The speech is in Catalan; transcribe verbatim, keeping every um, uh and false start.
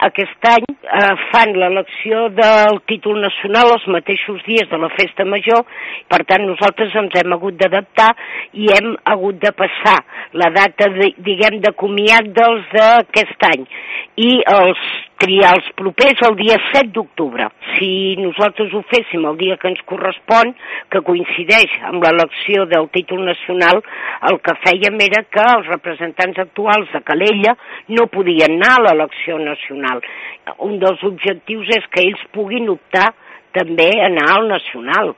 aquest any eh, fan l'elecció del títol nacional els mateixos dies de la festa major, per tant nosaltres ens hem hagut d'adaptar i hem hagut de passar la data, de, diguem, de comiat dels d'aquest any i els triar els propers el dia set d'octubre. Si nosaltres ho féssim el dia que ens correspon, que coincideix amb l'elecció del títol nacional, el que fèiem era que els representants actuals de Calella no podien anar a l'elecció nacional. Un dels objectius és que ells puguin optar també a anar al nacional,